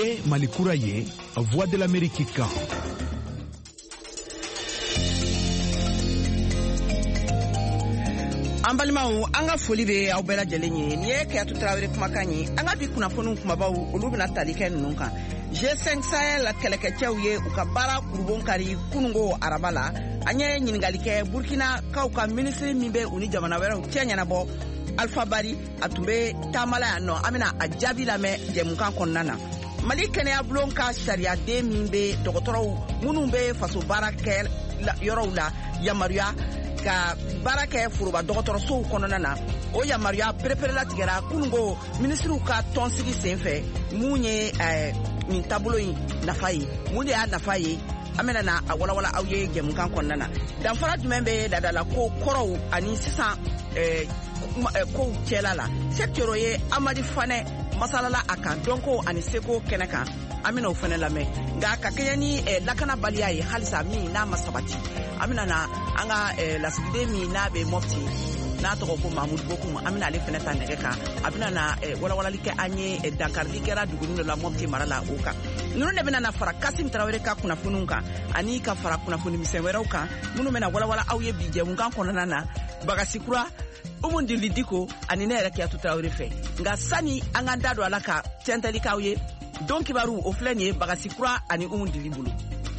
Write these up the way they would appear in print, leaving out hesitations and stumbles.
ye Malikura ye Voix de l'Amérique kan. An balimaw an ka foli bɛ aw bɛɛ lajɛlen ye nin ye Keyatu Tarawele kumakan ye an ka bi kunnafoniw kumabaw olu bɛna tali kɛ ninnu kan G5 Sahel kɛlɛkɛcɛw ye u ka baara kurubon kari kunungo araba la an ye ɲininkali kɛ Burkina kaw ka minisiri min bɛ u ni jamana wɛrɛw cɛ ɲɛnabɔ Alpha Bari a tun bɛ taamala yan nɔ an bɛna a jaabi lamɛn jɛmukan kɔnɔna na Mali kɛnɛya bulon ka sariyaden min bɛ dɔgɔtɔrɔw minnu bɛ faso baara kɛ yɔrɔw la yamaruya ka baara kɛ foroba dɔgɔtɔrɔsow kɔnɔna na o yamaruya pereperela tigɛra kunungo minisiriw ka tɔnsigi senfɛ mun ye nin taabolo in nafa ye mun de y'a nafa ye an bɛna na a walawala aw ye jɛmukan kɔnɔna na danfara jumɛn bɛ ladala ko kɔrɔw ani sisan kow cɛla la secteur ye Amadi Fanɛ masalala a kan dɔnko ani seko kɛnɛ kan an bɛna o fana lamɛn nka ka kɛɲɛ ni lakanabaliya ye halisa min n'a ma sabati an bɛna na an ka lasigiden min n'a bɛ Mopti n'a tɔgɔ ko Mamudu Bokum an bɛna ale fana ta nɛgɛ kan a bɛna na walawalali kɛ an ye dankarili kɛra duguni dɔ la Mopti mara la o kan ninnu de bɛna na fara Kasim Tarawele ka kunnafoniw kan ani ka fara kunnafoni misɛn wɛrɛw kan minnu bɛna walawala aw ye bi jɛmukan kɔnɔna na Bagasikura Umu Dili Diko ani ne yɛrɛ Keyatu Tarawele fɛ nka sani an ka da don a la ka tɛntɛlikaw ye don kibaru o filɛ nin ye Bagasikura ani Umu Dili bolo.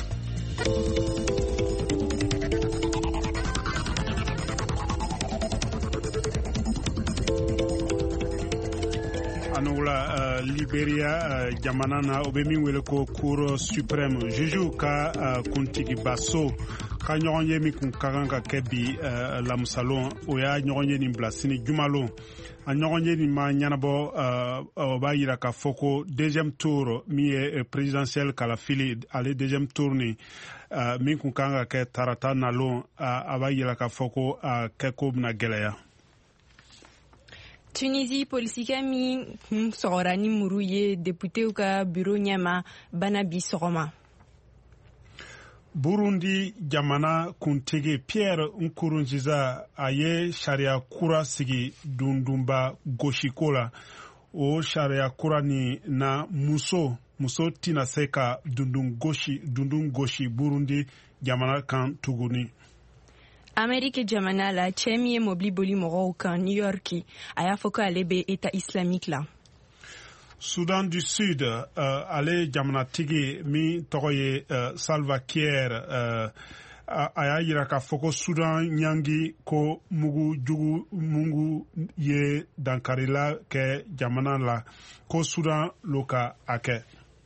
Angola Liberia jamana na o bɛ min wele ko Cour suprême juge ka kuntigi baso ka ɲɔgɔn ye min kun ka kan ka kɛ bi lamusalon o y'a ɲɔgɔn ye nin bila sini jumalon a ɲɔgɔn ye nin ma ɲɛnabɔ o b'a yira k'a fɔ ko deuxième tour min ye présidentiel kalafili ale deuxième tour ni min kun ka kan ka kɛ tarata nalon a b'a yira k'a fɔ ko a kɛko bɛna gɛlɛya. Tunisie polisikɛ min kun sɔgɔra ni muru ye députéw ka bureau ɲɛma bana bi sɔgɔma. Burundi jamana kuntigi Pierre Nkurunziza a ye sariya kura sigi dundunba gosiko la o sariya kura ni na muso tina se ka dundun gosi Burundi jamana kan tuguni. Amérique jamana la cɛ min ye mobili boli mɔgɔw kan New York a y'a fɔ ko ale bɛ État islamique la. Soudan du Sud ale jamanatigi min tɔgɔ ye Salva Kiir a y'a yira k'a fɔ ko Soudan ɲangi ko mugu ye dankarila kɛ jamana la ko Soudan lo ka a kɛ.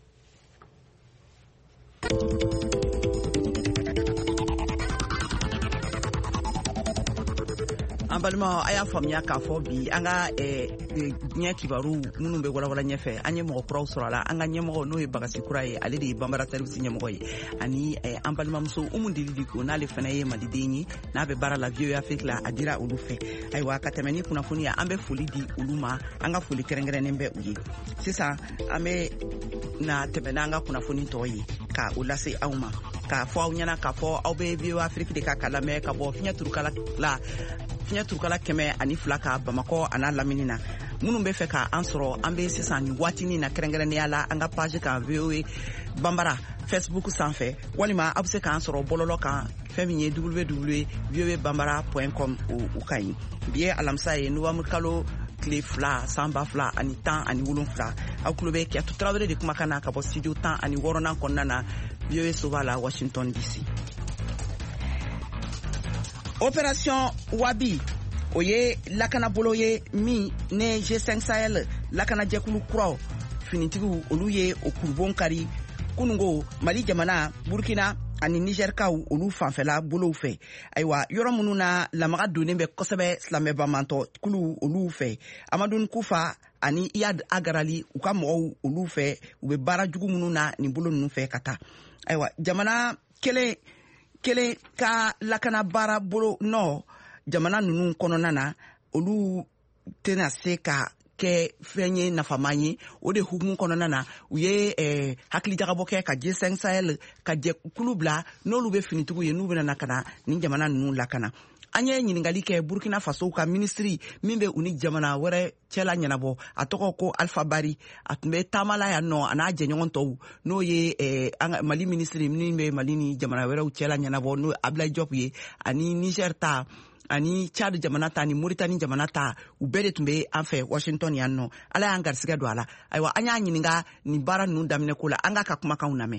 An balima a y'a faamuya k'a fɔ bi an ka ɲɛ kibaru minnu bɛ walawala ɲɛfɛ an ye mɔgɔ kuraw sɔrɔ a la an ka ɲɛmɔgɔ n'o ye Bagasikura ye ale de ye Banbara service ɲɛmɔgɔ ye ani an balimamuso Umu Dili Diko n'ale fana ye maliden ye n'a bɛ baara la VOA Afrique la a dira olu fɛ ayiwa ka tɛmɛ ni kunnafoni ye an bɛ foli di olu ma an ka foli kɛrɛnkɛrɛnnen bɛ u ye sisan an bɛ na tɛmɛ n'an ka kunnafoni tɔ ye ka o lase aw ma k'a fɔ aw ɲɛna k'a fɔ aw bɛ VOA Afrique de ka lamɛn ka bɔ fiɲɛ turukala 102 ka Bamakɔ a n'a lamini na minnu bɛ fɛ ka an sɔrɔ an bɛ sisan ni waatinin na kɛrɛnkɛrɛnnenya la an ka page kan VOA Banbara Facebook sanfɛ walima aw bɛ se k'an sɔrɔ bɔlɔlɔ kan fɛn min ye www.voabanbara.com o ka ɲi bi ye alamisa ye novembre kalo tile 2 sanba 2 ani 10 ani 7 aw tulo bɛ Keyatu Tarawele de kumakan na ka bɔ studio 10 ani 6nan kɔnɔna na VOA Soba la Washington DC. Opération Wabi o ye lakanabolo ye min ne G5 Sahel lakanajɛkulu kuraw finitigiw olu ye o kurubon kari kunungo Mali jamana Burkina ani Nigerkaw olu fanfɛla bolow fɛ ayiwa yɔrɔ minnu na lamaga donnen bɛ kosɛbɛ silamɛbamantɔ kulu olu fɛ Amadou Kufa ani Iyad Agarali u ka mɔgɔw olu fɛ u bɛ baara jugu minnu na nin bolo ninnu fɛ ka taa ayiwa jamana kelen ka lakana baara bolo nɔ jamana ninnu kɔnɔna na olu tɛna se ka kɛ fɛn ye nafaman ye o de hukumu kɔnɔna na u ye hakilijagabɔ kɛ ka G5 Sahel ka jɛkulu bila n'olu bɛ finitigiw ye n'u bɛna na ka na nin jamana ninnu lakana an ye ɲiningali kɛ Burkina Faso ka ministri min bɛ u ni jamana wɛrɛ cɛla ɲɛnabɔ a tɔgɔ ko Alpha Bari a tun bɛ taamala yan nɔ a n'a jɛɲɔgɔn tɔw n'o ye Mali ministri min bɛ Mali ni jamana wɛrɛw cɛla ɲɛnabɔ n'o Ablaye Diop ye ani Niger ta ani Chad jamana ta ni Mauritanie jamana ta u bɛɛ de tun bɛ an fɛ Washington yan nɔ ala y'an garisɛgɛ don a la ayiwa an y'a ɲininka nin baara ninnu daminɛ ko la an ka kumakanw lamɛn.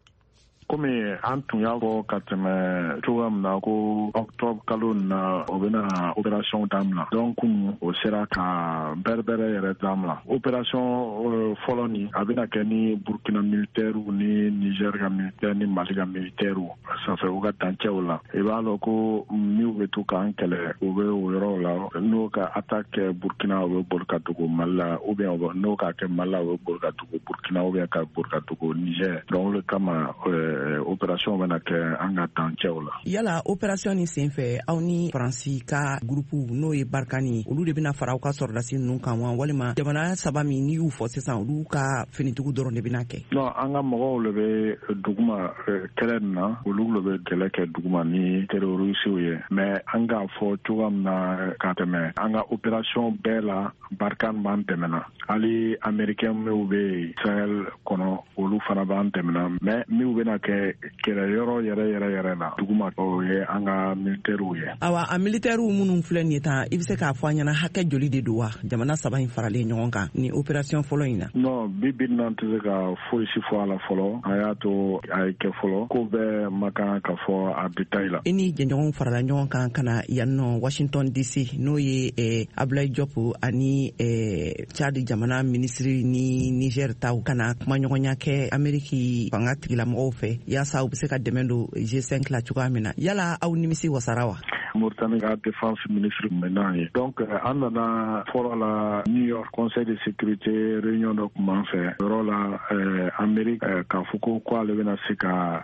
Komi an tun y'a fɔ ka tɛmɛ cogoya min na ko octobre kalo na o bɛna opération damina donc o sera ka bɛrɛbɛrɛ yɛrɛ damina opération fɔlɔ ni a bɛna kɛ ni Burkina militaire ni Niger ka militaire ni Mali ka militaire ça fait u ka dancɛw la i b'a lɔn ko minnu bɛ to k'an kɛlɛ u bɛ o yɔrɔ la n'o ka attaque Burkina o bɛ boli ka dogo Mali la ou bien n'o ka kɛ Mali la o bɛ boli ka dogo Burkina ou bien ka boli ka dogo Niger donc o de kama opération bɛna kɛ an ka dancɛw la. Yala opération ni senfɛ aw ni Faransi ka groupe n'o ye Barkani olu de bɛna fara aw ka sɔrɔdasi ninnu kan wa walima jamana saba min n'i y'u fɔ sisan olu ka finitigiw dɔrɔn de bɛna kɛ? Non an ka mɔgɔw le bɛ duguma kɛlɛ nin na olu le bɛ kɛlɛ kɛ duguma ni terrorisiw ye mais an k'a fɔ cogoya min na ka tɛmɛ an ka opération bɛɛ la Barkani b'an dɛmɛna hali américain minnu bɛ Sahel kɔnɔ olu fana b'an dɛmɛna mais minnu bɛna kɛ kɛlɛ yɔrɔ yɛrɛ la duguma o ye an ka militaires ye. Awa a militaires minnu filɛ nin ye tan i bɛ se k'a fɔ an ɲɛna hakɛ joli de don wa jamana saba in faralen ɲɔgɔn kan ni opération fɔlɔ in na? Non bi na n tɛ se ka foyi si fɔ a la fɔlɔ a y'a to a ye kɛ fɔlɔ ko bɛɛ ma kan ka fɔ a détail la. I ni jɛɲɔgɔnw farala ɲɔgɔn kan ka na yan nɔ Washington DC n'o ye Ablaye Diop ani Chad jamana ministre ni Niger taw ka na kumaɲɔgɔnya kɛ Amérique fanga tigilamɔgɔw fɛ yaasa u bɛ se ka dɛmɛ don G5 la cogoya min na yala aw nimisi wasara wa? Mauritanie ka défense ministre maintenant ye donc an nana fɔlɔ la New York conseil de sécurité réunion dɔ kun b'an fɛ yɔrɔ la Amérique k'a fɔ ko ale bɛna se ka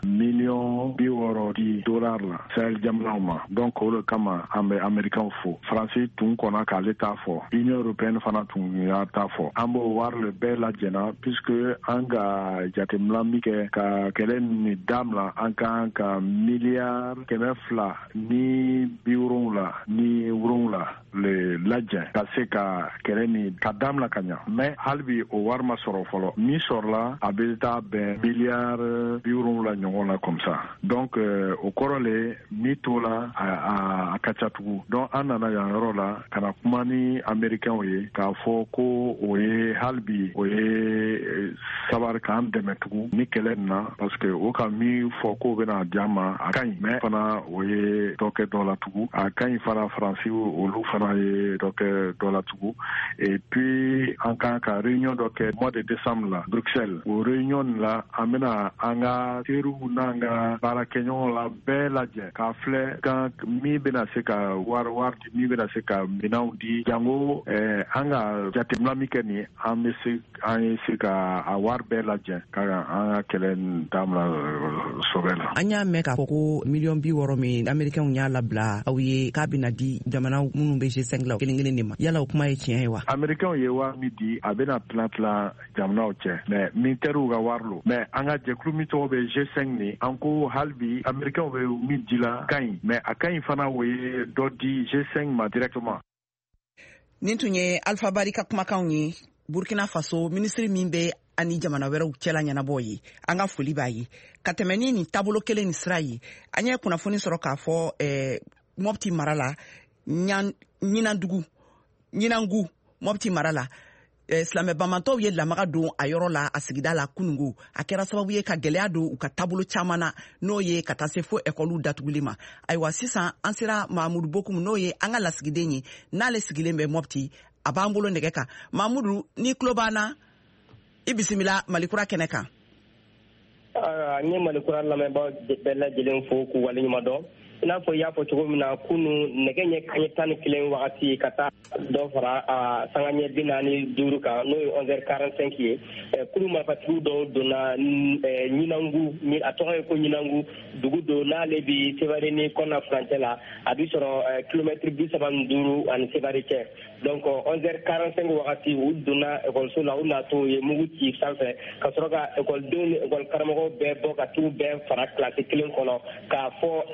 $60 di dollar la Sahel jamanaw ma donc o de kama an bɛ Américain fo Faransi tun kɔnna k'ale t'a fɔ Union européenne fana tun y'a t'a fɔ an b'o wari le bɛɛ lajɛna puisque an ka jateminɛ min kɛ ka kɛlɛ ni damina an kan ka miliyari 200 ni 70 ni 70 le lajɛ ka se ka kɛlɛ ni ka damina ka ɲa mais hali bi o wari ma sɔrɔ fɔlɔ min sɔrɔla a bɛ taa bɛn miliyari 70 ɲɔgɔn la comme ça donc o kɔrɔ le min t'o la a ka ca tugun donc an nana yan yɔrɔ la ka na kuma ni américains ye k'a fɔ ko o ye hali bi o ye sabari k'an dɛmɛ tugun ni kɛlɛ nin na parce que o ka min fɔ ko bɛna diya ma a ka ɲi mais fana o ye dɔ kɛ dɔ la tugun a ka ɲi fana Faransi olu fana ye dɔ kɛ dɔ la tugun et puis an kan ka réunion dɔ kɛ mois de décembre la Bruxelles o réunion la an bɛna an ka teriw n'an ka baarakɛɲɔgɔn la bɛɛ lajɛ k'a filɛ kan min bɛna se ka wari di min bɛna se ka minɛnw di jango an ka jateminɛ min kɛ nin an ye se ka a wari bɛɛ lajɛ ka an ka kɛlɛ damina sɔbɛ la. An y'a mɛn k'a fɔ ko $60 min Américains y'a labila aw ye k'a bɛna di jamana minnu bɛ G5 la kelen de ma yala o kuma ye tiɲɛ ye wa? Américains ye wari min di a bɛna tila jamanaw cɛ mais militaires ka wari lo mais an ka jɛkulu min tɔgɔ bɛ G5 ni an ko hali bi Américains bɛ min di la ka ɲi mais a ka ɲi fana o ye dɔ di G5 ma directement. Nin tun ye Alpha Bari ka kumakanw ye Burkina Faso ministre min bɛ ani jamana wɛrɛw cɛla ɲɛnabɔ ye an ka foli b'a ye ka tɛmɛ ni nin taabolo kelen ni sira ye an ye kunnafoni sɔrɔ k'a fɔ Mopti mara la Ɲinangu Mopti mara la silamɛ bamantɔw ye lamaga don a yɔrɔ la a sigida la kunungo a kɛra sababu ye ka gɛlɛya don u ka taabolo caman na n'o ye ka taa se fo ekɔliw datuguli ma ayiwa sisan an sera Mahamudu Bokum n'o ye an ka lasigiden ye n'ale sigilen bɛ Mopti a b'an bolo nɛgɛ kan Mahamudu ni tulo b'an na i bisimila Malikura kɛnɛ kan. N ye Malikura lamɛnbaaw bɛɛ lajɛlen fo k'u waleɲuman dɔn i n'a fɔ i y'a fɔ cogo min na kunu nɛgɛ ɲɛ kanɲɛ 11 wagati ka taa dɔ fara sanga ɲɛ 45 kan n'o ye 11h45 ye kunu marifatigiw dɔw donna Ɲinangu a tɔgɔ ye ko Ɲinangu dugu don n'ale bi Sevare ni Kɔna furancɛ la a bi sɔrɔ kilomètre 75 ani Sevare cɛ donc 11h45 wagati u donna ekɔliso la u natɔ ye mugu ci sanfɛ ka sɔrɔ ka ekɔlidenw ni ekɔli karamɔgɔw bɛɛ bɔ ka t'u bɛɛ fara kilasi kelen kɔnɔ k'a fɔ ekɔli karamɔgɔ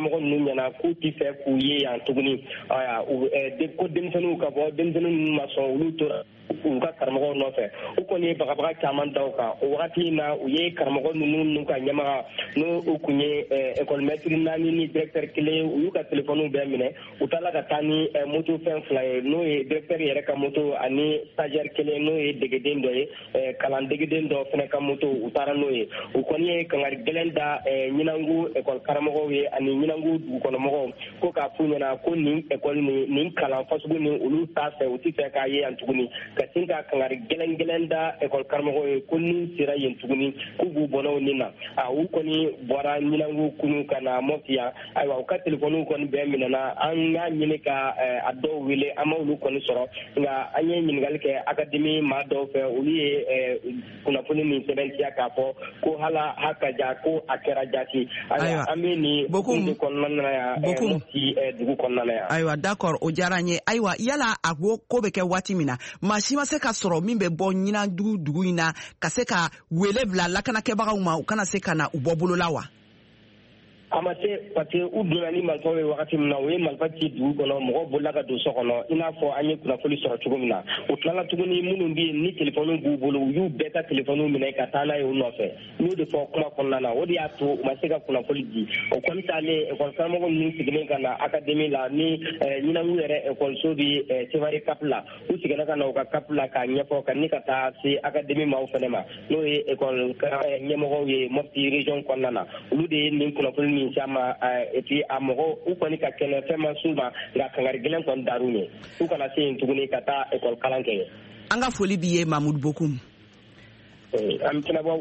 karamɔgɔ ninnu ɲɛna k'u tɛ fɛ k'u ye yan tuguni ko denmisɛnninw ka bɔ denmisɛnnin ninnu ma sɔn olu tora u ka karamɔgɔw nɔfɛ u kɔni ye bagabaga caman da u kan o wagati in na u ye karamɔgɔ ninnu n'u ka ɲɛmaga n'u kun ye école-maître 4 ni directeur 1 u y'u ka téléphone bɛɛ minɛ u taara ka taa ni moto fɛn 2 ye n'o ye directeur yɛrɛ ka moto ani stagiaire 1 n'o ye degeden dɔ ye kalan degeden dɔ fɛnɛ ka moto u taara n'o ye u kɔni ye kangari gɛlɛn da ɲinangu école karamɔgɔw ye ani ɲinangu dugukɔnɔmɔgɔw ko k'a f'u ɲɛna ko nin école nin kalan fasugu ni olu t'a fɛ u tɛ fɛ k'a ye yan tuguni ka sin ka kangari gɛlɛn da école karamɔgɔw ye ko n'u sera yen tuguni k'u b'u bɔnɛw nin na u kɔni bɔra ɲinangu kunu ka na Mopti yan ayiwa u ka téléphone kɔni bɛɛ minɛna an y'a ɲini ka a dɔw wele an m'olu kɔni sɔrɔ nka an ye ɲininkali kɛ académie maa dɔw fɛ olu ye kunnafoni min sɛbɛntiya k'a fɔ ko hala hakaja ko a kɛra jati ayiwa an bɛ nin de kɔnɔna na yan Mopti dugu kɔnɔna na yan ayiwa d'accord o diyara n ye ayiwa yala a ko bɛ kɛ waati min na maa si ma se ka sɔrɔ min bɛ bɔ ɲinandugu dugu in na ka se ka wele bila lakanakɛbagaw ma u kana se ka na u bɔ bolo la wa a ma se parce que u donna ni marifa ye wagati min na u ye marifa ci dugu kɔnɔ mɔgɔw bolila ka don so kɔnɔ i n'a fɔ an ye kunnafoni sɔrɔ cogo min na u tilala tuguni minnu bɛ yen ni telefɔniw b'u bolo u y'u bɛɛ ka telefɔniw minɛ ka taa n'a ye u nɔfɛ n'o de fɔ kuma kɔnɔna na o de y'a to u ma se ka kunnafoni di o kɔni taalen ekɔlikaramɔgɔ ninnu sigilen ka na akademi la ni ɲinangu yɛrɛ ekɔliso bi Sevare Cap la u seginna ka na u ka Cap la k'a ɲɛfɔ ka ni ka taa se akademi maaw fɛnɛ ma n'o ye ekɔli ɲɛmɔgɔw ye Mopti région kɔnɔna na olu de ye nin kunnafoni min sama et puis a mɔgɔ u kɔni ka kɛnɛ fɛn ma s'u ma nka kangari gɛlɛn kɔni dar'u ye u kana se yen tuguni ka taa ekɔli kalan kɛ an ka foli b'i ye Mamudu Bokum an tɛna bɔ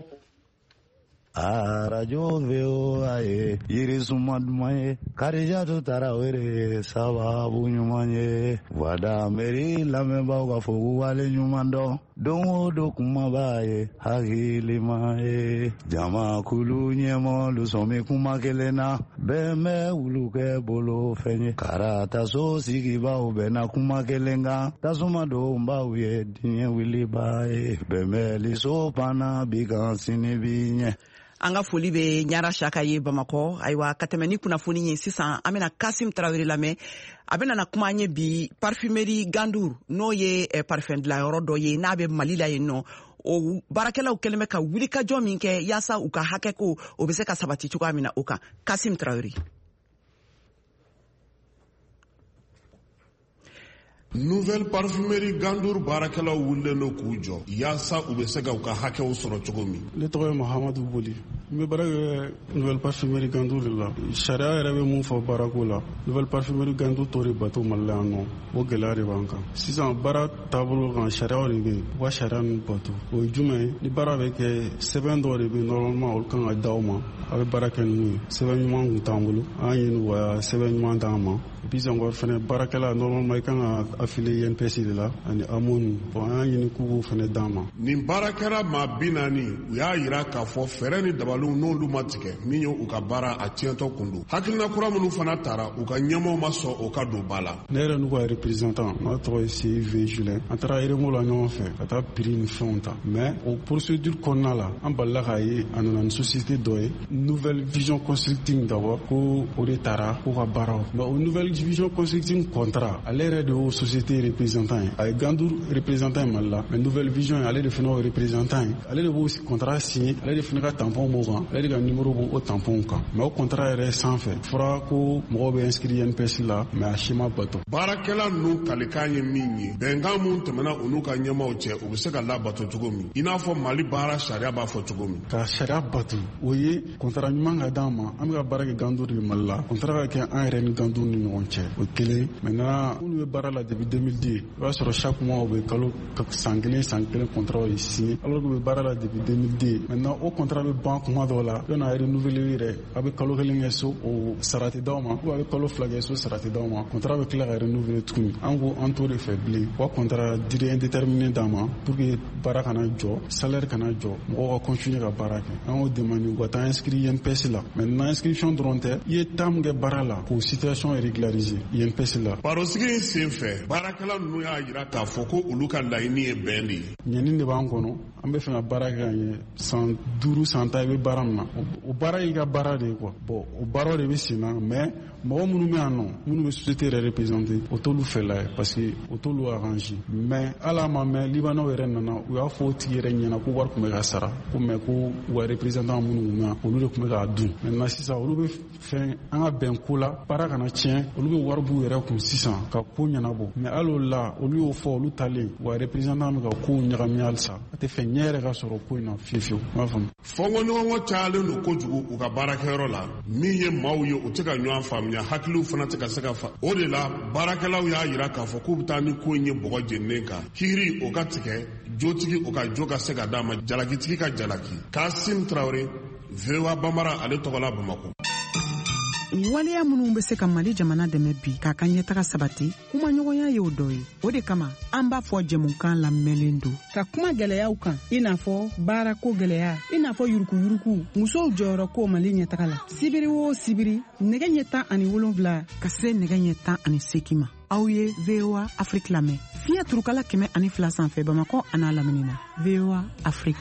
arajo VOA ye yirisuma duman ye Karijatu Tarawele sababu ɲuman ye Voix d'Amérique lamɛnbaaw ka fɔ k'u wale ɲuman dɔn don o don kumaba ye hakilima ye jamakulu ɲɛmɔgɔlu sɔmi kuma kelen na bɛɛ bɛ wulu kɛ bolo fɛn ye karataso sigibaw bɛnna kuma kelen kan tasuma donbaw ye diɲɛ wiliba ye bɛnbɛliso panna bi kan sini bi ɲɛ an ka foli bɛ Ɲara Saka ye Bamakɔ ayiwa ka tɛmɛ ni kunnafoni ye sisan an bɛna Kasim Tarawele lamɛn a bɛna na kuma an ye bi parfumerie Gandour n'o ye parfum dilanyɔrɔ dɔ ye n'a bɛ Mali la yen nɔ o baarakɛlaw kɛlen bɛ ka wulikajɔ min kɛ yaasa u ka hakɛ ko o bɛ se ka sabati cogoya min na o kan Kasim Tarawele. Nouvelle parfumerie Gandour baarakɛlaw wulilen don k'u jɔ yaasa u bɛ se ka u ka hakɛw sɔrɔ cogo min. Ne tɔgɔ ye Mahamadu Boli n bɛ baara kɛ Nouvelle parfumerie Gandour de la sariya yɛrɛ bɛ mun fɔ baarako la Nouvelle parfumerie Gandour t'o de bato Mali la yan nɔ o gɛlɛya de b'an kan sisan baara taabolo kan sariyaw de bɛ yen u ka sariya ninnu bato o ye jumɛn ye ni baara bɛ kɛ sɛbɛn dɔw de bɛ yen normalement olu kan ka d'aw ma a bɛ baara kɛ n'u ye sɛbɛn ɲuman kun t'an bolo an y'a ɲini u ka sɛbɛn ɲuman d'an ma puis encore fɛnɛ baarakɛla normalement i kan ka affilié INPS de la ani AMONU bon an y'a ɲini k'u k'o fɛnɛ d'an ma. Nin baarakɛla maa 40 u y'a yira k'a fɔ fɛɛrɛ ni dabaliw n'olu ma tigɛ min ye u ka baara a tiɲɛtɔ kun don hakilina kura minnu fana taara u ka ɲɛmɔgɔw ma sɔn o ka don ba la. Ne yɛrɛ n'u ka représentant n'a tɔgɔ ye CIV Julien an taara Erengo la ɲɔgɔn fɛ ka taa prix ni fɛnw ta mais o procédure kɔnɔna la an balila k'a ye a nana ni société dɔ ye Nouvelle Vision Consulting d'abord ko o de taara k'u ka baaraw mais o Nouvelle Vision Consulting contrat ale yɛrɛ de y'o société représentant ye a ye Gandour représentant ye Mali la mais Nouvelle Vision ale de fana y'o représentant ye ale de b'o contrat signé ale de fana ka tampon b'o kan ale de ka numéro b'o tampon kan mais o contrat yɛrɛ sanfɛ fɔra ko mɔgɔw bɛ inscrit INPS la mais a si ma bato. Baarakɛla ninnu kalikan ye min ye bɛnkan mun tɛmɛna u n'u ka ɲɛmaaw cɛ u bɛ se ka labato cogo min i n'a fɔ Mali baara sariya b'a fɔ cogo min. Ka sariya bato o ye contrat ɲuman ka d'an ma an bɛ ka baara kɛ Gandour de Mali la contrat ka kɛ an yɛrɛ ni Gandour ni ɲɔgɔn cɛ o kelen maintenant minnu bɛ baara la depuis 2010 o b'a sɔrɔ chaque mois o bɛ kalo san kelen contrat ye signé alors que u bɛ baara la depuis 2010 maintenant o contrat bɛ ban kuma dɔw la yɔrɔ a renouveler yɛrɛ a bɛ kalo kelen kɛ so o sara tɛ d'aw ma ou a bɛ kalo 2 kɛ so sara tɛ d'aw ma contrat bɛ tila ka renouveler tuguni an ko an t'o de fɛ bilen wa contrat durée indéterminée d'an ma pour que baara kana jɔ salaire kana jɔ mɔgɔw ka continuer ka baara kɛ an y'o demandé u ka taa inscrit INPS la maintenant inscription dɔrɔn tɛ i ye temps min kɛ baara la k'o situation régulariser INPS la. Barosigi in senfɛ baarakɛla ninnu y'a jira k'a fɔ ko olu ka laɲini ye bɛn de ye. Ɲɛni de b'an kɔnɔ an bɛ fɛ ka baara kɛ ka ɲɛ san 5 san 10 i bɛ baara min na o baara y'i ka baara de ye quoi. Bon o baaraw de bɛ sen na mais mɔgɔ minnu bɛ yan nɔ minnu bɛ société yɛrɛ représenter o t'olu fɛla ye parce que o t'olu arranger mais ala ma mɛn Libanaw yɛrɛ nana u y'a fɔ o tigi yɛrɛ ɲɛna ko wari tun bɛ ka sara ko mais ko u ka représentant minnu tun bɛ yan olu de tun bɛ k'a dun maintenant sisan olu bɛ fɛn an ka bɛn ko la baara kana tiɲɛ olu bɛ wari b'u yɛrɛ kun sisan ka ko ɲɛnabɔ mais hali o la olu y'o fɔ olu talen u ka représentant bɛ ka kow ɲagami halisa a tɛ fɛ ɲɛ yɛrɛ ka sɔrɔ ko in na fiyewu i m'a faamu. fɔnkɔɲɔgɔnkɔ cayalen don kojugu u ka baarakɛyɔrɔ la min ye maaw ye u tɛ ka ɲɔgɔn faamuya hakiliw fana tɛ ka se ka fa o de la baarakɛlaw y'a yira k'a fɔ k'u bɛ taa ni ko in ye bɔgɔ jeninen kan kiiri o ka tigɛ jotigi o ka jo ka se ka d'a ma jalakitigi ka jalaki Kasim Traoré VOA Bambara ale tɔgɔla Bamakɔ. waleya minnu bɛ se ka Mali jamana dɛmɛ bi k'a ka ɲɛtaga sabati kumaɲɔgɔnya ye o dɔ ye o de kama an b'a fɔ jɛmukan lamɛnlen don ka kuma gɛlɛyaw kan i n'a fɔ baarako gɛlɛya i n'a fɔ yurukuyuruku musow jɔyɔrɔ ko Mali ɲɛtaga la sibiri o sibiri nɛgɛ ɲɛ 17 ka se nɛgɛ ɲɛ 18 ma aw ye VOA Afrique lamɛn fiɲɛ turukala 102 sanfɛ Bamakɔ a n'a lamini na VOA Afrique.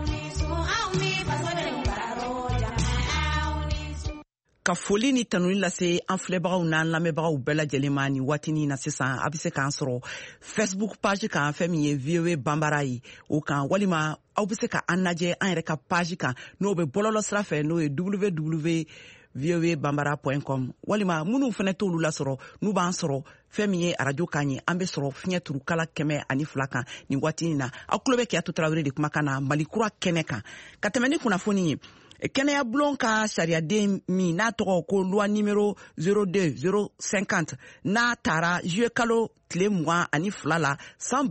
Ka foli ni tanuni lase an filɛbagaw n'an lamɛnbagaw bɛɛ lajɛlen ma ni waatinin na sisan a bɛ se k'an sɔrɔ Facebook page kan fɛn min ye VOA Bambara ye o kan walima aw bɛ se ka an lajɛ an yɛrɛ ka page kan n'o bɛ bɔlɔlɔ sira fɛ n'o ye www.voabambara.com walima minnu fana t'olu lasɔrɔ n'u b'an sɔrɔ fɛn min ye radio kan ye an bɛ sɔrɔ fiɲɛ turukala 102 kan ni waatinin na aw tulo bɛ Kiyatu Tarawele de kumakan na Mali kura kɛnɛ kan ka tɛmɛ ni kunnafoni ye. Kɛnɛya bulon ka sariyaden min n'a tɔgɔ ko loi numéro 02050 n'a taara juillet kalo tile 22 la san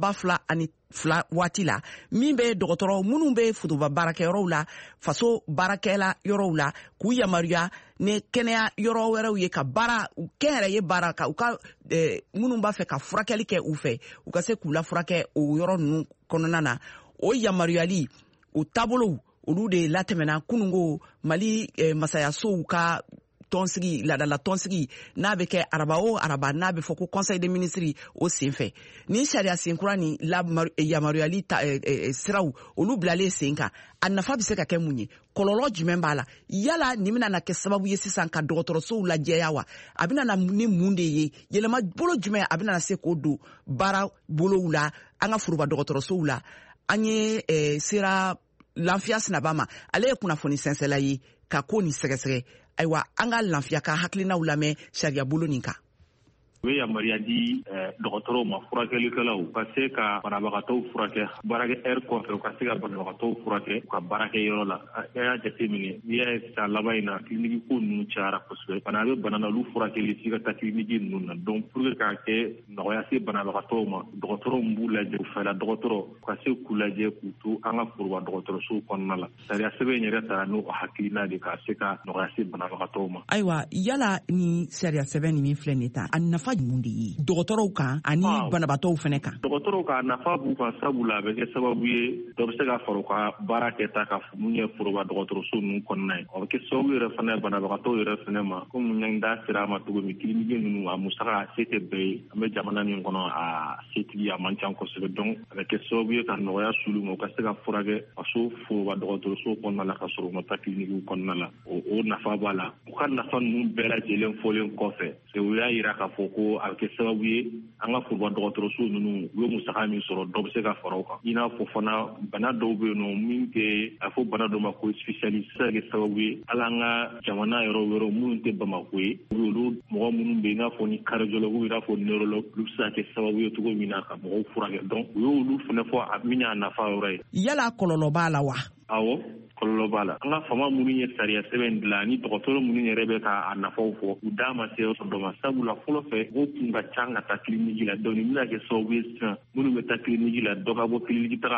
2022 waati la min bɛ dɔgɔtɔrɔ minnu bɛ fotoba baarakɛyɔrɔw la faso baarakɛla yɔrɔw la k'u yamaruya ni kɛnɛya yɔrɔ wɛrɛw ye ka baara kɛnyɛrɛ ye baara ka u ka minnu b'a fɛ ka furakɛli kɛ u fɛ u ka se k'u la furakɛ o yɔrɔ ninnu kɔnɔna na o yamaruyali o taabolow olu de latɛmɛna kunungo Mali masayasow ka tɔnsigi ladala tɔnsigi n'a bɛ kɛ araba o araba n'a bɛ fɔ ko conseil des ministres o senfɛ ni sariya senkura ni yamaruyali siraw olu bilalen sen kan a nafa bɛ se ka kɛ mun ye kɔlɔlɔ jumɛn b'a la yala nin bɛna kɛ sababu ye sisan ka dɔgɔtɔrɔsow lajɛya wa a bɛna ni mun de ye yɛlɛma bolo jumɛn a bɛna se k'o don baara bolow la an ka foroba dɔgɔtɔrɔsow la an ye sera Lafiya Sinaba ma ale ye kunnafoni sɛnsɛla ye ka ko ni sɛgɛsɛgɛ ayiwa an ka lafiya ka hakilinaw lamɛn sariya bolo nin kan. U ye yamaruya di dɔgɔtɔrɔw ma furakɛlikɛlaw ka se ka banabagatɔw furakɛ baarakɛ heure kɔfɛ u ka se ka banabagatɔw furakɛ u ka baarakɛ yɔrɔ la a y'a jateminɛ n'i y'a ye san laban in na kiliniki ko ninnu cayara kosɛbɛ bana bɛ bana na olu furakɛli f'i ka taa kiliniki ninnu na donc pour que k'a kɛ nɔgɔya se banabagatɔw ma dɔgɔtɔrɔw b'u lajɛ u fɛla dɔgɔtɔrɔ u ka se k'u lajɛ k'u to an ka foroba dɔgɔtɔrɔsow kɔnɔna la sariya sɛbɛn yɛrɛ taara n'o hakilina de k'a se ka nɔgɔya se banabagatɔw ma. Ayiwa yala ni sariya sɛbɛn min filɛ nin ta a nafa mun de ye dɔgɔtɔrɔw kan ani banabatɔw fana kan. Dɔgɔtɔrɔw ka nafa b'u kan sabula a bɛ kɛ sababu ye dɔ bɛ se ka fara u ka baara kɛta ka mun ye foroba dɔgɔtɔrɔso ninnu kɔnɔna ye. A bɛ kɛ sababu yɛrɛ fana banabagatɔw yɛrɛ fana ma komi n da sera a ma cogo min kiliniki ninnu a musaka a se tɛ bɛɛ ye an bɛ jamana min kɔnɔ a setigi a man ca kosɛbɛ donc a bɛ kɛ sababu ye ka nɔgɔya s'olu ma u ka se ka furakɛ faso foroba dɔgɔtɔrɔso kɔnɔna la ka sɔrɔ u ma taa kilinikiw kɔnɔna la o nafa b'a la u ka nafa ninnu bɛɛ lajɛlen fɔlen kɔfɛ u y'a yira k'a fɔ ko a bɛ kɛ sababu ye an ka foroba dɔgɔtɔrɔso ninnu u ye musaka min sɔrɔ dɔ bɛ se ka fara u kan i n'a fɔ fana bana dɔw bɛ yen nɔ min tɛ a fɔ bana dɔ ma ko spécialiste se ka kɛ sababu ye hali an ka jamana yɔrɔ minnu tɛ Bamako ye olu mɔgɔ minnu bɛ yen i n'a fɔ ni cardiologue i n'a fɔ neurologue olu bɛ se ka kɛ sababu ye cogo min na ka mɔgɔw furakɛ donc u y'olu fana fɔ a min y'a nafa yɔrɔ ye. Yala kɔlɔlɔ b'a la wa? Awɔ kɔlɔlɔ b'a la an ka fama minnu ye sariya sɛbɛn dilan ni dɔgɔtɔrɔ minnu yɛrɛ bɛ k'a nafaw fɔ u d'a ma se yɔrɔ dɔ ma sabula fɔlɔ fɛ o tun ka ca ka taa kiliniki la donc nin bɛna kɛ sababu ye sisan minnu bɛ taa kiliniki la dɔ ka bɔ kiliniki taga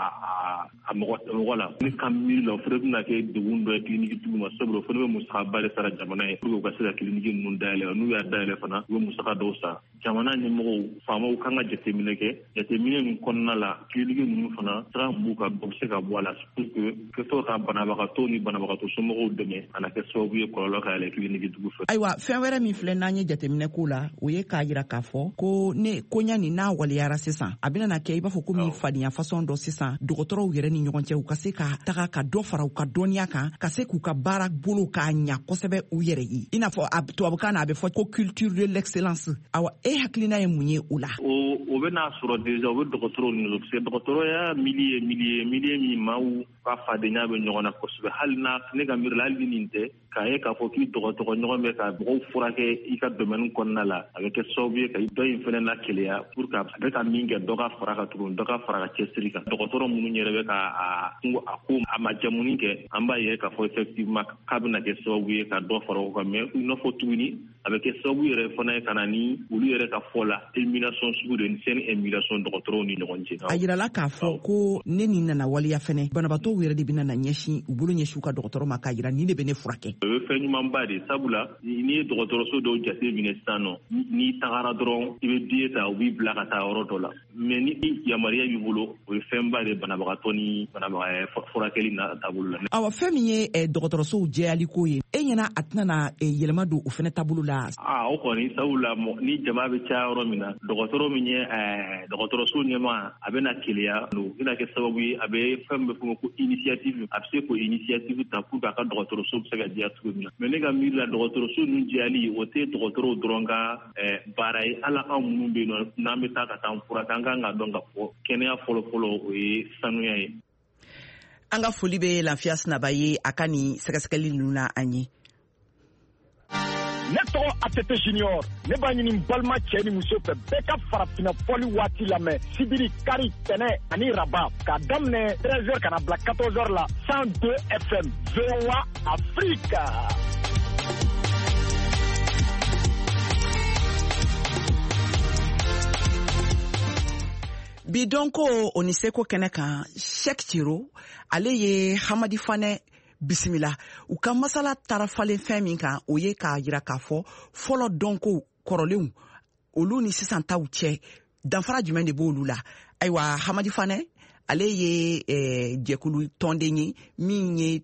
a mɔgɔ la ni ka miiri la o fana bɛna kɛ degun dɔ ye kiliniki tigiw ma sabula o fana bɛ musakaba de sara jamana ye pour que u ka se ka kiliniki ninnu dayɛlɛ n'u y'a dayɛlɛ fana u bɛ musaka dɔw sara jamana ɲɛmɔgɔw faamaw kan ka jateminɛ kɛ jateminɛ min kɔnɔna la kiliniki ninnu fana sira b'u ka bɔ se ka bɔ a la pour que to ka banabagatɔ ni banabagatɔ somɔgɔw dɛmɛ ana kɛ sababu ye kɔlɔlɔ ka yɛlɛ kiliniki dugu fɛ. Ayiwa fɛn wɛrɛ min filɛ n'an ye jateminɛ k'o la o ye k'a yira k'a fɔ ko ne koɲa nin n'a waliyara sisan a bɛna kɛ i b'a fɔ ko min fadenya fasɔn dɔ sisan dɔgɔtɔrɔw yɛrɛ ni ɲɔgɔn cɛ u ka se ka taga ka dɔ fara u ka dɔnniya kan ka se k'u ka baara bolo k'a ɲa kosɛbɛ u yɛrɛ ye i n'a fɔ tubabukan na a bɛ fɔ ko culture de l'excellence. Awa e hakilina ye mun ye o la? O bɛ n'a sɔrɔ déjà o bɛ dɔgɔtɔrɔw ni parce que dɔgɔtɔrɔya milieu min maaw ka fadenya bɛ ɲɔgɔn na kosɛbɛ hali na ne ka miiri la hali nin tɛ k'a ye k'a fɔ k'i dɔgɔtɔrɔ ɲɔgɔn bɛ ka mɔgɔw furakɛ i ka domaine kɔnɔna la a bɛ kɛ sababu ye ka dɔ in fana lakeleya pour que a bɛ ka min kɛ dɔ ka fara ka tuguni dɔ ka fara ka cɛsiri kan dɔgɔtɔrɔ minnu yɛrɛ bɛ ka a ko a majamuni kɛ an b'a ye k'a fɔ effectivement k'a bɛna kɛ sababu ye ka dɔ fara o kan mais i n'a fɔ tuguni a bɛ kɛ sababu yɛrɛ fana ye ka na ni olu yɛrɛ ka fɔ la émulation sugu de ni sɛni émulation dɔgɔtɔrɔw ni ɲɔgɔn cɛ. A yirala k'a fɔ ko ne nin nana waliya fɛnɛ banabaatɔw yɛrɛ de bɛna na ɲɛsin u bolo ɲɛsin u ka dɔgɔtɔrɔ ma k'a yira nin de bɛ ne furakɛ. O ye fɛn ɲumanba de sabula n'i ye dɔgɔtɔrɔso dɔw jate minɛ sisan nɔ n'i tagara dɔrɔn i bɛ billet ta u b'i bila ka taa yɔrɔ dɔ la mais ni yamaruya b'i bolo o ye fɛnba de banabagatɔ ni furakɛli na taabolo la. Awa fɛn min ye dɔgɔtɔrɔsow jɛyali ko ye e ɲɛna a tɛna na yɛlɛma don o fɛnɛ taabolo la. O kɔni sabula ni jama bɛ caya yɔrɔ min na dɔgɔtɔrɔ min ye dɔgɔtɔrɔso ɲɛma a bɛna keleya o bɛna kɛ sababu ye a bɛ fɛn bɛ fɔ ko initiative a bɛ se k'o initiative ta pour que a ka dɔgɔtɔrɔso bɛ se ka diya cogo min na mais ne ka miiri la dɔgɔtɔrɔso ninnu jɛyali o tɛ dɔgɔtɔrɔw dɔrɔn ka baara ye ala anw minnu bɛ yen nɔ n'an bɛ taa ka taa furakɛ an kan ka dɔn ka fɔ kɛnɛya fɔlɔ-fɔlɔ o ye sanuya ye. An ka foli bɛ Lafiya Sinaba ye a ka nin sɛgɛsɛgɛli ninnu na an ye. Ne tɔgɔ ATT Junior ne b'a ɲini balima cɛ ni muso fɛ bɛɛ ka farafinna fɔli waati lamɛn sibiri kari tɛnɛ ani raba k'a daminɛ 13h ka na bila 14h la 102 FM VOA Afrique. Bi donko o ni seko kɛnɛ kan Cheikh Thiro ale ye Hamadi Fanɛ bisimila u ka masala tarafalen fɛn min kan o ye k'a yira k'a fɔ fɔlɔ dɔnko kɔrɔlenw olu ni sisan taw cɛ danfara jumɛn de b'olu la. Ayiwa Hamadi Fanɛ ale ye jɛkulu tɔnden ye min ye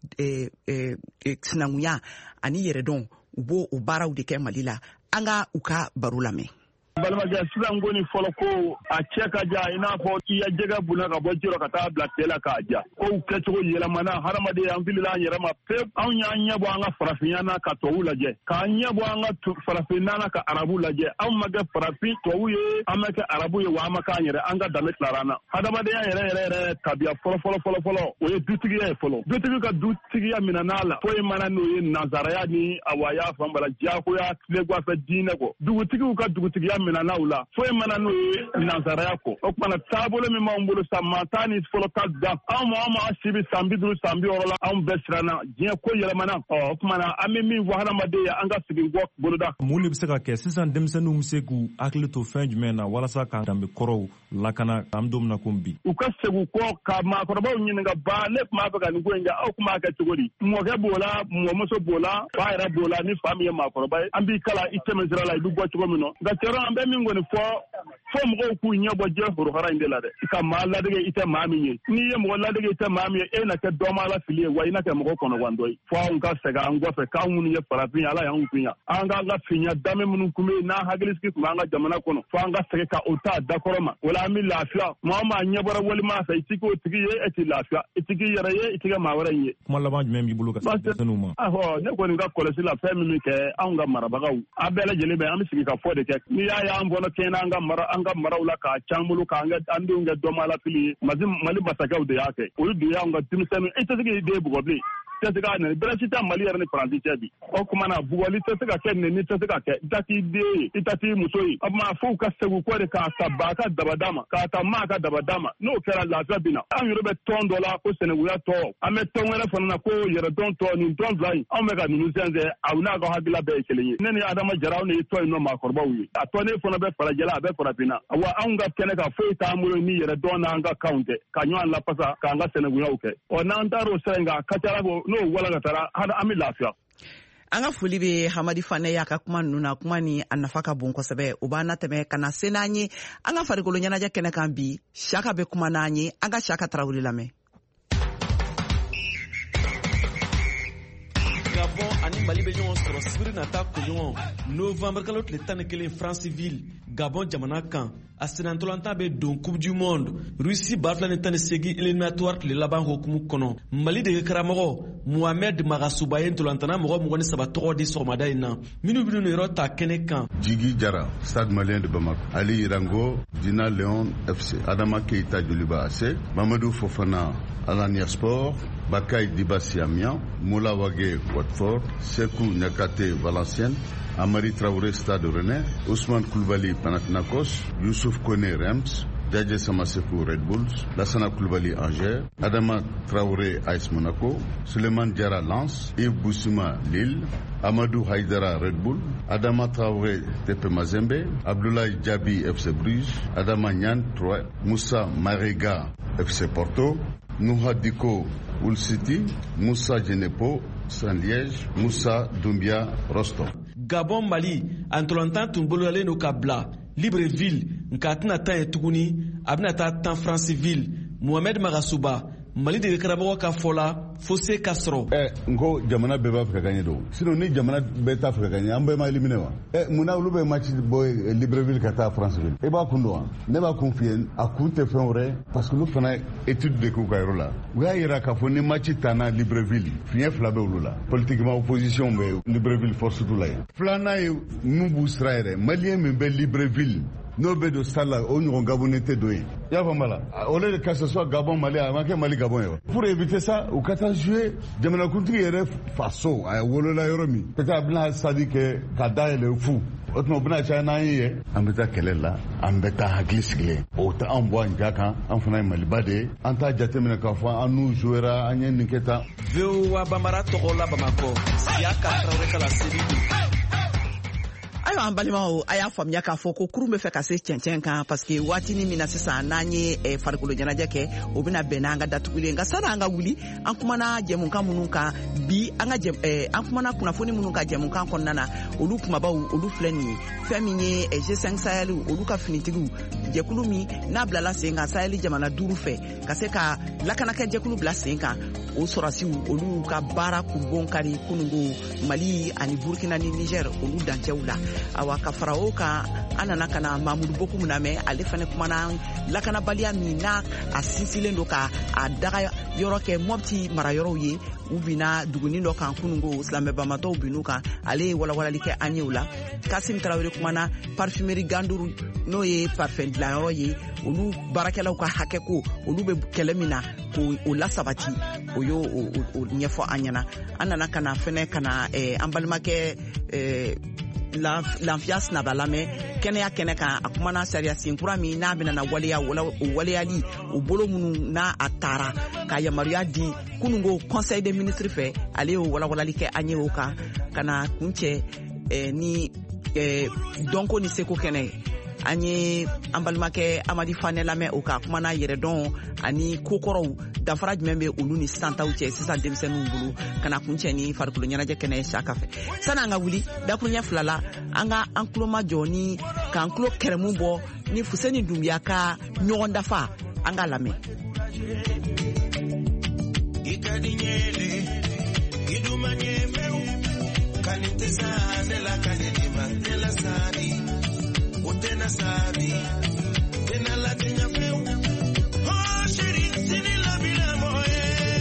sinankunya ani yɛrɛdɔn u b'o o baaraw de kɛ Mali la. An ka u ka baro lamɛn. balimakɛ sisan ko ni fɔlɔ ko a cɛ ka ja i n'a fɔ i ya jɛgɛ bunna ka bɔ ji la ka taa bila tile la k'a ja kow kɛcogo yɛlɛmana hadamaden an filila an yɛrɛ ma pewu anw y'an ɲɛbɔ an ka farafinya na ka tubabu lajɛ k'an ɲɛbɔ an ka farafinna na ka arabu lajɛ anw ma kɛ farafin tubabu ye an ma kɛ arabu ye wa an ma k'an yɛrɛ an ka danbe tilara na hadamadenya yɛrɛ tabiya fɔlɔ o ye dutigiya ye fɔlɔ dutigi ka dutigiya minɛn'a la foyi mana n'o ye nanzaraya ni awaya fanbala diyagoya tilegwafɛ diinɛ kɔ dugutigiw ka dugutigiya minɛn'aw la foyi mana n'o ye nanzaraya kɔ o kumana taabolo min b'anw bolo sa maa taa ni fɔlɔ ta dan anw ma si bi san 50 san 60 la anw bɛɛ siranna diɲɛ ko yɛlɛmana o kumana an bɛ min fɔ hadamaden ye an ka segin kɔ boloda. Mun de bɛ se ka kɛ sisan denmisɛnninw bɛ se k'u hakili to fɛn jumɛn na walasa ka danbe kɔrɔw lakana an don min na komi bi. U ka segin kɔ ka maakɔrɔbaw ɲininka ba ne tun b'a fɛ ka nin ko in kɛ aw tun b'a kɛ cogo di mɔkɛ b'o la mɔmuso b'o la fa yɛrɛ b'o la ni fa min ye maakɔrɔba ye an b'i kala i tɛmɛ sira la i bɛ bɔ cogo min na nka cɛrɔ an bɛ min kɔni fɔ mɔgɔw k'u ɲɛbɔ jɛ forofara in de la dɛ i ka maa ladege i tɛ maa min ye n'i ye mɔgɔ ladege i tɛ maa min ye e na kɛ dɔma la fili ye wa i na kɛ mɔgɔ kɔnɔgandɔ ye fɔ anw ka segin an kɔfɛ k'anw minnu ye farafin ala y'anw finya an k'an ka finya danbe minnu kun bɛ yen n'an hakili sigi tun b'an ka jamana kɔnɔ fɔ an ka segin ka o ta dakɔrɔ ma o la an bɛ lafiya maa o maa ɲɛbɔra walima fɛ i ti k'o tigi ye e ti lafiya i ti k'i yɛrɛ ye i ti kɛ maa wɛrɛ ye. Kuma laban jumɛn b'i bolo ka se denmisɛnninw ma. Ne kɔni ka kɔlɔsi la fɛn min kɛ anw ka marabagaw a bɛɛ lajɛlen bɛ an bɛ sigi ka fɔ de kɛ n'i y'a ye an bɔnɔ kɛnɛ an ka maraw la k'a can bolo k'an denw kɛ dɔma la fili ye Mali masakɛw de y'a kɛ olu de y'anw ka denmisɛnninw i tɛ se k'i den bugɔ bilen tɛ se k'a nɛni bɛrɛ si tɛ Mali yɛrɛ ni Faransi cɛ bi o kumana bugɔli tɛ se ka kɛ nɛni tɛ se ka kɛ i ta t'i den ye i ta t'i muso ye o tuma fo ka segin kɔ de k'a ta ba ka dabada ma k'a ta maa ka dabada ma n'o kɛra lafiya bɛ na an yɛrɛ bɛ tɔn dɔ la ko sɛnɛkunya tɔ an bɛ tɔn wɛrɛ fana na ko yɛrɛdɔn tɔ nin tɔn fila in anw bɛ ka ninnu sɛnsɛn aw n'a ka hakilila bɛɛ ye kelen ye ne ni Adama Jara aw de ye tɔn in nɔ maakɔrɔbaw ye a tɔnden fana bɛ farajɛla a bɛ farafinna wa anw ka kɛnɛ ka foyi t'an bolo ni yɛrɛdɔn n'an ka kanw tɛ ka ɲɔgɔn lapasa k'an ka sɛnɛkunyaw kɛ n'an taar'o sira in kan a ka ca n'o walankatara an bɛ lafiya. An ka foli bɛ Hamadi Fanɛ y'a ka kuma ninnu na kuma ni a nafa ka bon kosɛbɛ o b'an natɛmɛ ka na se n'an ye an ka farikolo ɲɛnajɛ kɛnɛ kan bi Saka bɛ kuma n'an ye an ka Saka Tarawele lamɛn. Mali be ɲɔgɔn sɔrɔ sibiri nata koɲɔgɔn novembre kalo tile 11 Franceville Gabon jamana kan a senantɔlanta be don Coupe du Monde Russie bafilani 18 éliminatoire tile laban hokumu kɔnɔ Mali dege karamɔgɔ Mohamed Magasuba ye ntɔlantana mɔgɔ 23 tɔgɔ di sɔgɔmada in na minnu binu yɔrɔ ta kɛnɛ kan Djigui Diarra Stade Malien de Bamako Ali Irango Dina Leon FC Adama Keita Joliba AC Mamadou Fofana Alania Sport Bakay Dibassi Amiens Moula Wage Watford Sekou Nyakate Valenciennes Amari Traoré Stade Rennais Ousmane Koulibaly Panathinaikos Youssouf Kone Reims Djadje Samasekou Red Bulls Lassana Koulibaly Angers Adama Traoré AS Monaco Souleymane Diarra Lens Yves Boussima Lille Amadou Haïdara Red Bull Adama Traoré TP Mazembe Abdoulaye Diaby FC Bruges Adama Niane Troyes Moussa Marega FC Porto Nouha Diko Hull City Moussa Djenepo Saint-Liège Moussa Doumbia Rostov Gabon Mali antolontan tun boloyalen no ka bila Libreville nka tɛna tan ye tuguni a bɛna taa tan Franceville Mohamed Magasuba Mali de karamɔgɔ ka fɔ la fosse ka sɔrɔ nko jamana bɛɛ b'a fɛ ka gagner don sinon ni jamana bɛɛ t'a fɛ ka gagner an bɛɛ ma éliminer wa munna olu bɛ match bɔ Libreville ka taa Franceville e b'a kun dɔn wa ne b'a kun f'i ye a kun tɛ fɛn wɛrɛ parce que olu fana étude de k'u ka yɔrɔ la u y'a yira k'a fɔ ni match tanna Libreville fiɲɛ fila bɛ olu la politiquement opposition bɛ Libreville force t'u la yen filanan ye mun b'u sira yɛrɛ malien min bɛ Libreville n'o bɛ don stade la o ɲɔgɔn Gabonais tɛ don yen i y'a faamu la au lieu de que ce soit Gabon Mali a ma kɛ Mali Gabon ye wa pour éviter ça u ka taa jouer jamanakuntigi yɛrɛ faso a wolola yɔrɔ min peut-être a bɛna stade kɛ ka dayɛlɛ fu o tuma u bɛna caya n'an ye ye an bɛ taa kɛlɛ la an bɛ taa hakili sigilen o tɛ an bɔ an ja kan an fana ye Maliba de ye an t'a jateminɛ k'a fɔ an n'u jouera an ye nin kɛ tan VOA Bambara tɔgɔ la Bamakɔ Siaka Traoré kala Sédhiou ayiwa an balimaw a y'a faamuya k'a fɔ ko kurun bɛ fɛ ka se cɛncɛn kan parce que waatinin min na sisan n'an ye farikolo ɲɛnajɛ kɛ o bɛna bɛn n'an ka datugulen nka sani an ka wuli an kumana jɛmukan minnu kan bi an kumana kunnafoni minnu ka jɛmukan kɔnɔna na olu kumabaw olu filɛ nin ye fɛn min ye G5 Sahel olu ka finitigiw jɛkulu min n'a bilala sen kan Sahel jamana 5 fɛ ka se ka lakanakɛ jɛkulu bila sen kan o sɔrɔsiw olu ka baara kurubon kari kunungo Mali ani Burkina ni Niger olu dancɛw la awa ka fara o kan an nana ka na Mamudu Bokum lamɛn ale fana kumana lakanabaliya min n'a a sinsilen don ka a daga yɔrɔ kɛ Mopti marayɔrɔw ye u bina duguni dɔ kan kunungo silamɛbamatɔw bin'u kan ale ye walawalali kɛ an ye o la Kasim Traoré kumana parfumerie Gandour n'o ye parfum dilanyɔrɔ ye olu baarakɛlaw ka hakɛ ko olu bɛ kɛlɛ min na k'o lasabati o y'o ɲɛfɔ an ɲɛna an nana ka na fɛnɛ ka na an balimakɛ Lafiya Sinaba lamɛn kɛnɛya kɛnɛ kan a kumana sariya senkura min n'a bɛna na waleya o waleyali o bolo minnu n'a a taara ka yamaruya di kunungo conseil des ministres fɛ ale y'o walawalali kɛ an ye o kan ka na kun cɛ ni dɔnko ni seko kɛnɛ an ye an balimakɛ Amadi Fanɛ lamɛn o kan kumana yɛrɛdɔn ani kokɔrɔw dafara jumɛn bɛ olu ni santaw cɛ sisan denmisɛnninw bolo ka na kun cɛ ni farikolo ɲɛnajɛ kɛnɛ Siaka fɛ sani an ka wuli dakuruɲɛ fila la an ka an tulo majɔ ni k'an tulo kɛrɛmu bɔ ni Fuseni Dunbiya ka ɲɔgɔn dafa an ka lamɛn Utena sabi, tena la tinya feu. Oh, shiri, tini la bila moe.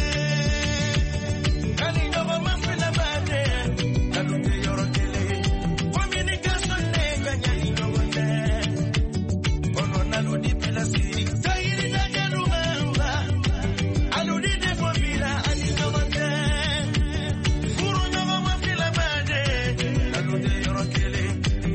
Kani nyoba mafina bade, kalute yoro kele. Communication nega nyani nyoba. Ono naludi pila siri, tairi na jarumamba. Aludi defo bila ani nyoba. Furu nyoba mafina bade, kalute yoro kele.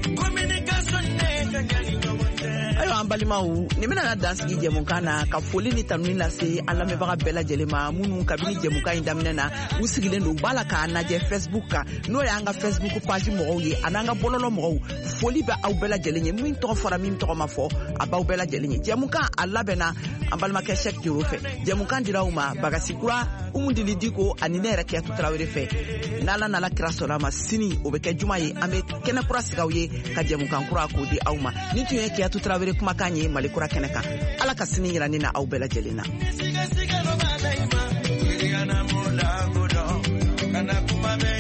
ayiwa an balimaw ni bɛna na dansigi jɛmukan na ka foli ni tanuni lase an lamɛnbaga bɛɛ lajɛlen ma minnu kabini jɛmukan in daminɛ na u sigilen don u b'a la k'a lajɛ Facebook kan n'o y'an ka Facebook page mɔgɔw ye an'an ka bɔlɔlɔ mɔgɔw foli bɛ aw bɛɛ lajɛlen ye min tɔgɔ fɔra min tɔgɔ ma fɔ a b'aw bɛɛ lajɛlen ye jɛmukan a labɛnna an balimakɛ Cheikh Tiro fɛ jɛmukan dira u ma Bagasikura Umu Dili Diko ani ne yɛrɛ Kiyatu Tarawele fɛ n'Ala nala kira sɔnna ma sini o bɛ kɛ juma ye an bɛ kɛnɛ kura sigi aw ye ka jɛmukan kura k'o di aw ma ni tun ye Kiyatu Tarawele kumakan ye Mali kura kɛnɛ kan Ala ka sini yira ne na aw bɛɛ lajɛlen na Kana kumame